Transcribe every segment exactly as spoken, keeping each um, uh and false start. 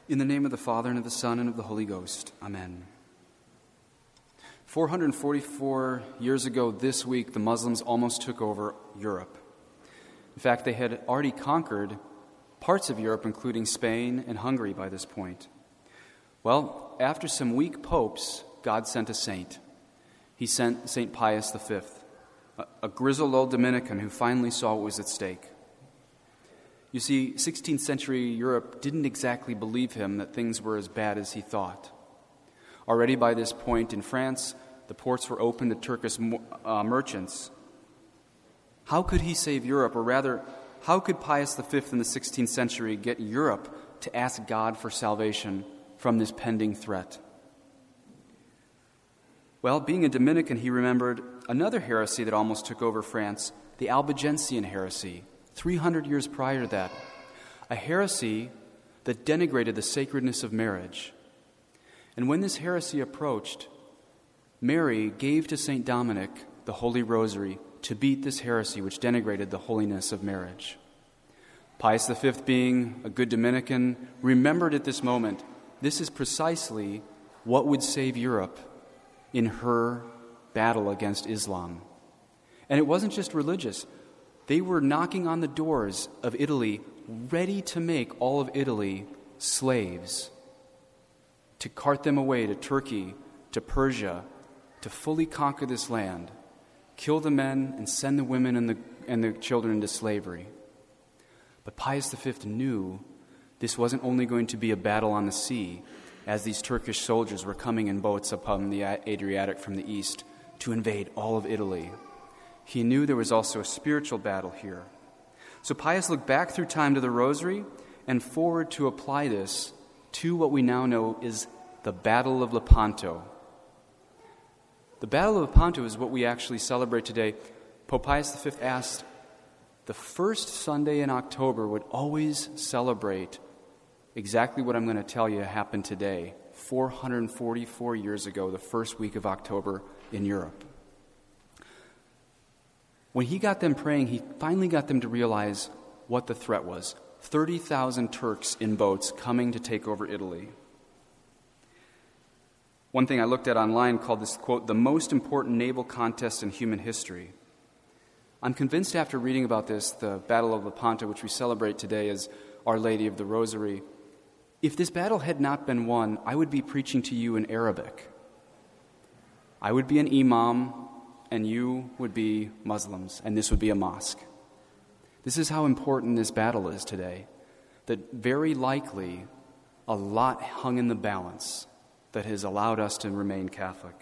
In the name of the Father, and of the Son, and of the Holy Ghost. Amen. four hundred forty-four years ago this week, the Muslims almost took over Europe. In fact, they had already conquered parts of Europe, including Spain and Hungary by this point. Well, after some weak popes, God sent a saint. He sent Saint Pius the Fifth, a, a grizzled old Dominican who finally saw what was at stake. You see, sixteenth century Europe didn't exactly believe him that things were as bad as he thought. Already by this point in France, the ports were open to Turkish uh, merchants. How could he save Europe, or rather, how could Pius the Fifth in the sixteenth century get Europe to ask God for salvation from this pending threat? Well, being a Dominican, he remembered another heresy that almost took over France, the Albigensian heresy, three hundred years prior to that, a heresy that denigrated the sacredness of marriage. And when this heresy approached, Mary gave to Saint Dominic the Holy Rosary to beat this heresy which denigrated the holiness of marriage. Pius the Fifth, being a good Dominican, remembered at this moment, this is precisely what would save Europe in her battle against Islam. And it wasn't just religious. They were knocking on the doors of Italy, ready to make all of Italy slaves, to cart them away to Turkey, to Persia, to fully conquer this land, kill the men, and send the women and the, and the children into slavery. But Pius the Fifth knew this wasn't only going to be a battle on the sea, as these Turkish soldiers were coming in boats upon the Adriatic from the east to invade all of Italy. He knew there was also a spiritual battle here. So Pius looked back through time to the Rosary and forward to apply this to what we now know is the Battle of Lepanto. The Battle of Lepanto is what we actually celebrate today. Pope Pius the Fifth asked, the first Sunday in October would always celebrate exactly what I'm going to tell you happened today, four hundred forty-four years ago, the first week of October in Europe. When he got them praying, he finally got them to realize what the threat was. thirty thousand Turks in boats coming to take over Italy. One thing I looked at online called this, quote, the most important naval contest in human history. I'm convinced after reading about this, the Battle of Lepanto, which we celebrate today as Our Lady of the Rosary, if this battle had not been won, I would be preaching to you in Arabic. I would be an imam, and you would be Muslims, and this would be a mosque. This is how important this battle is today, that very likely a lot hung in the balance that has allowed us to remain Catholic.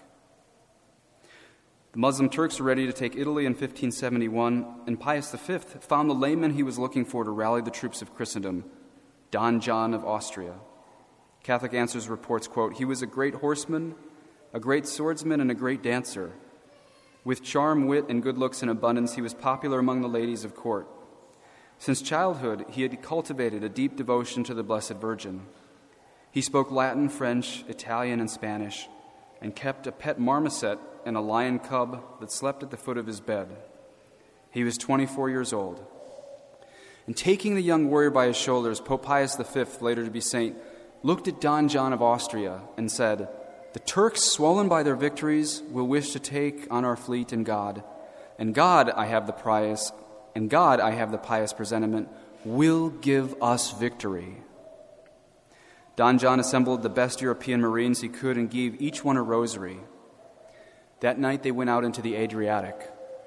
The Muslim Turks were ready to take Italy in fifteen seventy-one, and Pius the Fifth found the layman he was looking for to rally the troops of Christendom, Don John of Austria. Catholic Answers reports, quote, he was a great horseman, a great swordsman, and a great dancer. With charm, wit, and good looks in abundance, he was popular among the ladies of court. Since childhood, he had cultivated a deep devotion to the Blessed Virgin. He spoke Latin, French, Italian, and Spanish, and kept a pet marmoset and a lion cub that slept at the foot of his bed. He was twenty-four years old. And taking the young warrior by his shoulders, Pope Pius the Fifth, later to be saint, looked at Don John of Austria and said, the Turks, swollen by their victories, will wish to take on our fleet and God. And God, I have the pious, and God, I have the pious presentiment, will give us victory. Don John assembled the best European Marines he could and gave each one a rosary. That night they went out into the Adriatic.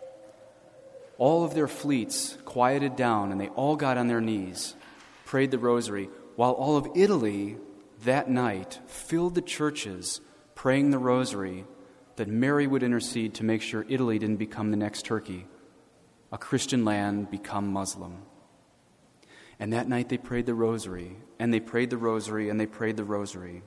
All of their fleets quieted down and they all got on their knees, prayed the rosary, while all of Italy that night filled the churches praying the rosary that Mary would intercede to make sure Italy didn't become the next Turkey, a Christian land become Muslim. And that night they prayed the rosary, and they prayed the rosary, and they prayed the rosary.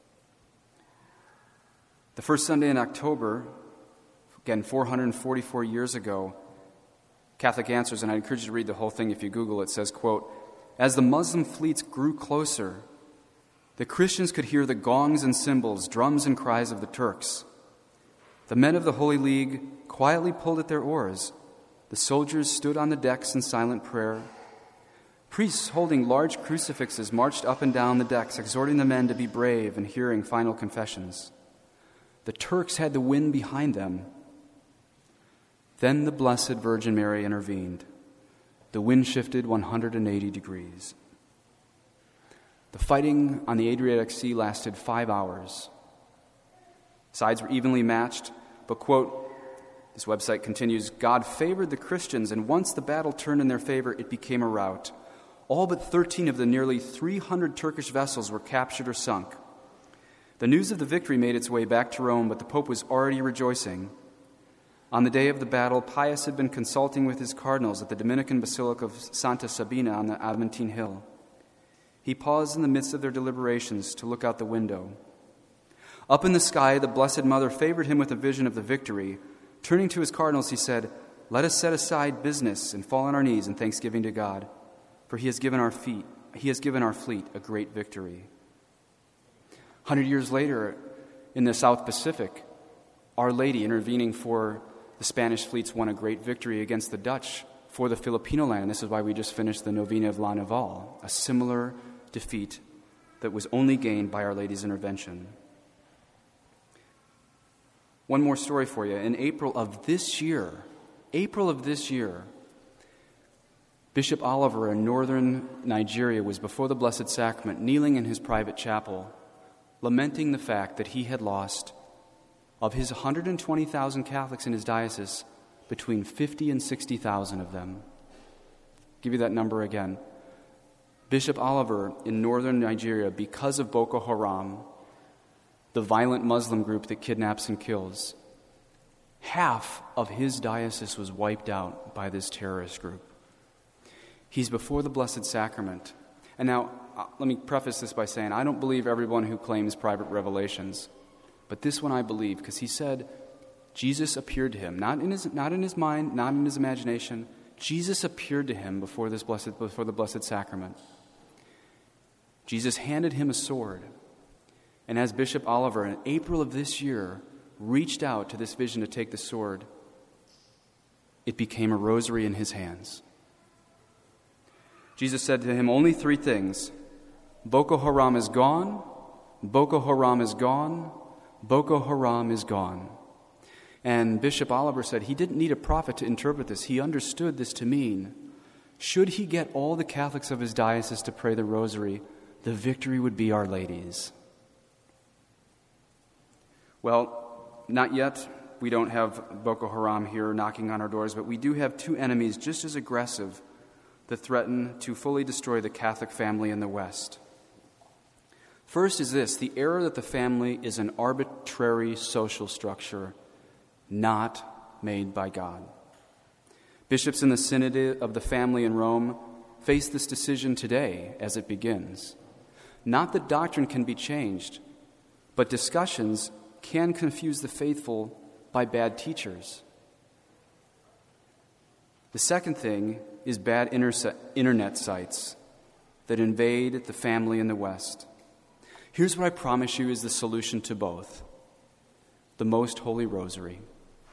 The first Sunday in October, again, four hundred forty-four years ago, Catholic Answers, and I encourage you to read the whole thing if you Google it, says, quote, as the Muslim fleets grew closer, the Christians could hear the gongs and cymbals, drums and cries of the Turks. The men of the Holy League quietly pulled at their oars. The soldiers stood on the decks in silent prayer. Priests holding large crucifixes marched up and down the decks, exhorting the men to be brave and hearing final confessions. The Turks had the wind behind them. Then the Blessed Virgin Mary intervened. The wind shifted one hundred eighty degrees. The fighting on the Adriatic Sea lasted five hours. Sides were evenly matched, but, quote, this website continues, God favored the Christians, and once the battle turned in their favor, it became a rout. All but thirteen of the nearly three hundred Turkish vessels were captured or sunk. The news of the victory made its way back to Rome, but the Pope was already rejoicing. On the day of the battle, Pius had been consulting with his cardinals at the Dominican Basilica of Santa Sabina on the Aventine Hill. He paused in the midst of their deliberations to look out the window. Up in the sky, the Blessed Mother favored him with a vision of the victory. Turning to his cardinals, he said, "Let us set aside business and fall on our knees in thanksgiving to God, for he has given our feet, he has given our fleet a great victory." A hundred years later, in the South Pacific, Our Lady intervening for the Spanish fleets won a great victory against the Dutch for the Filipino land. And this is why we just finished the Novena of La Naval, a similar defeat that was only gained by Our Lady's intervention. One more story for you. In April of this year, April of this year, Bishop Oliver in northern Nigeria was before the Blessed Sacrament, kneeling in his private chapel, lamenting the fact that he had lost, of his one hundred twenty thousand Catholics in his diocese, between fifty and sixty thousand of them. I'll give you that number again. Bishop Oliver in northern Nigeria, because of Boko Haram, the violent Muslim group that kidnaps and kills, half of his diocese was wiped out by this terrorist group. He's before the Blessed Sacrament. And now, uh, let me preface this by saying, I don't believe everyone who claims private revelations, but this one I believe, because he said Jesus appeared to him, not in his not in his mind, not in his imagination. Jesus appeared to him before this blessed before the Blessed Sacrament. Jesus handed him a sword. And as Bishop Oliver, in April of this year, reached out to this vision to take the sword, it became a rosary in his hands. Jesus said to him only three things: Boko Haram is gone, Boko Haram is gone, Boko Haram is gone. And Bishop Oliver said he didn't need a prophet to interpret this. He understood this to mean, should he get all the Catholics of his diocese to pray the rosary, the victory would be Our Lady's. Well, not yet. We don't have Boko Haram here knocking on our doors, but we do have two enemies just as aggressive that threaten to fully destroy the Catholic family in the West. First is this: the error that the family is an arbitrary social structure not made by God. Bishops in the Synod of the Family in Rome face this decision today as it begins. Not that doctrine can be changed, but discussions can confuse the faithful by bad teachers. The second thing is bad interse- internet sites that invade the family in the West. Here's what I promise you is the solution to both: the Most Holy Rosary.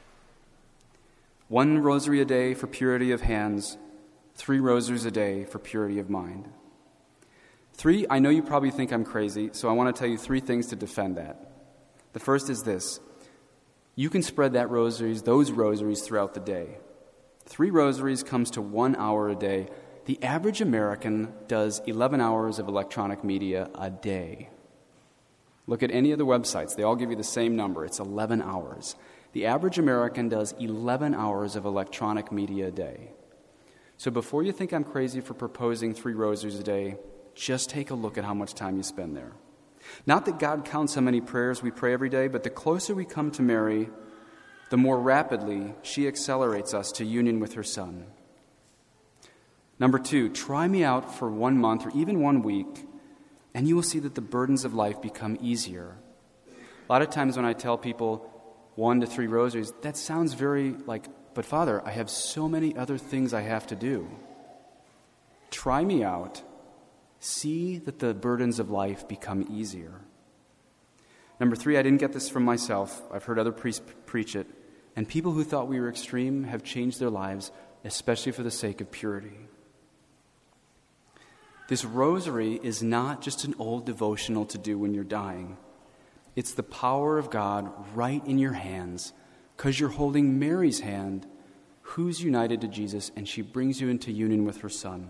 One rosary a day for purity of hands, three rosaries a day for purity of mind. Three, I know you probably think I'm crazy, so I want to tell you three things to defend that. The first is this: you can spread that rosaries, those rosaries throughout the day. Three rosaries comes to one hour a day. The average American does eleven hours of electronic media a day. Look at any of the websites. They all give you the same number. It's eleven hours. The average American does eleven hours of electronic media a day. So before you think I'm crazy for proposing three rosaries a day, just take a look at how much time you spend there. Not that God counts how many prayers we pray every day, but the closer we come to Mary, the more rapidly she accelerates us to union with her Son. Number two, try me out for one month or even one week, and you will see that the burdens of life become easier. A lot of times when I tell people one to three rosaries, that sounds very like, but Father, I have so many other things I have to do. Try me out. See that the burdens of life become easier. Number three, I didn't get this from myself. I've heard other priests preach it. And people who thought we were extreme have changed their lives, especially for the sake of purity. This rosary is not just an old devotional to do when you're dying. It's the power of God right in your hands, because you're holding Mary's hand, who's united to Jesus, and she brings you into union with her Son.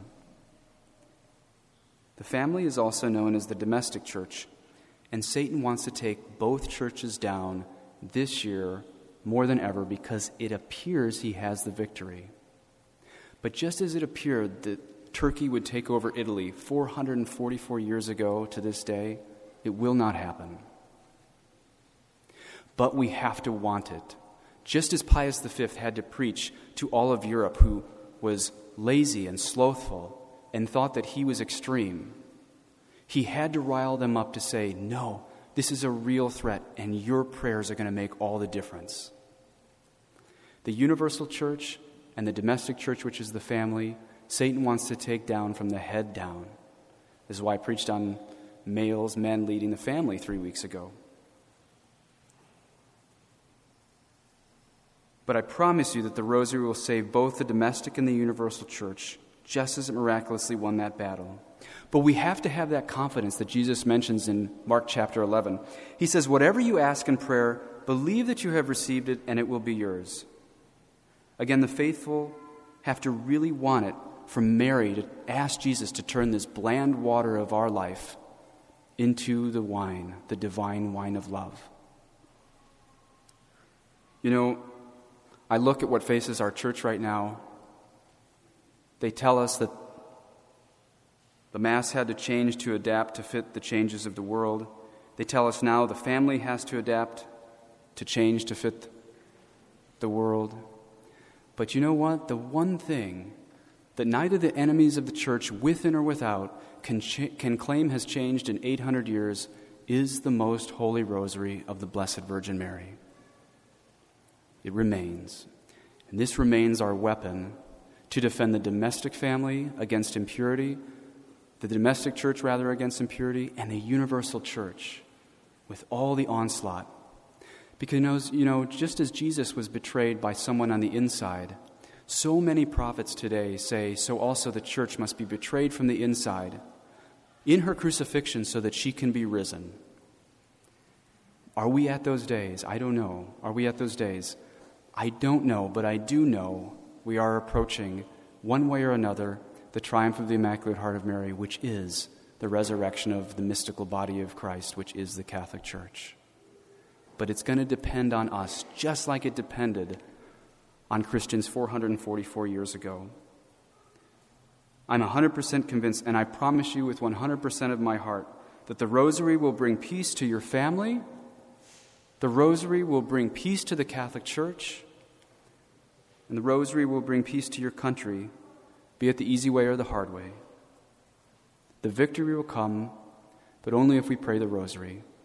The family is also known as the domestic church, and Satan wants to take both churches down this year more than ever because it appears he has the victory. But just as it appeared that Turkey would take over Italy four hundred forty-four years ago to this day, it will not happen. But we have to want it. Just as Pius the Fifth had to preach to all of Europe who was lazy and slothful and thought that he was extreme, he had to rile them up to say, no, this is a real threat, and your prayers are going to make all the difference. The universal church and the domestic church, which is the family, Satan wants to take down from the head down. This is why I preached on males, men leading the family three weeks ago. But I promise you that the rosary will save both the domestic and the universal church, just as it miraculously won that battle. But we have to have that confidence that Jesus mentions in Mark chapter eleven. He says, whatever you ask in prayer, believe that you have received it and it will be yours. Again, the faithful have to really want it from Mary to ask Jesus to turn this bland water of our life into the wine, the divine wine of love. You know, I look at what faces our church right now. They tell us that the Mass had to change to adapt to fit the changes of the world. They tell us now the family has to adapt to change to fit the world. But you know what? The one thing that neither the enemies of the church, within or without, can, cha- can claim has changed in eight hundred years is the most holy rosary of the Blessed Virgin Mary. It remains. And this remains our weapon to defend the domestic family against impurity, the domestic church, rather, against impurity, and the universal church with all the onslaught. Because, you know, just as Jesus was betrayed by someone on the inside, so many prophets today say, so also the church must be betrayed from the inside in her crucifixion so that she can be risen. Are we at those days? I don't know. Are we at those days? I don't know, but I do know we are approaching, one way or another, the triumph of the Immaculate Heart of Mary, which is the resurrection of the mystical body of Christ, which is the Catholic Church. But it's going to depend on us, just like it depended on Christians four hundred forty-four years ago. I'm one hundred percent convinced, and I promise you with one hundred percent of my heart, that the rosary will bring peace to your family, the rosary will bring peace to the Catholic Church, and the rosary will bring peace to your country, be it the easy way or the hard way. The victory will come, but only if we pray the rosary.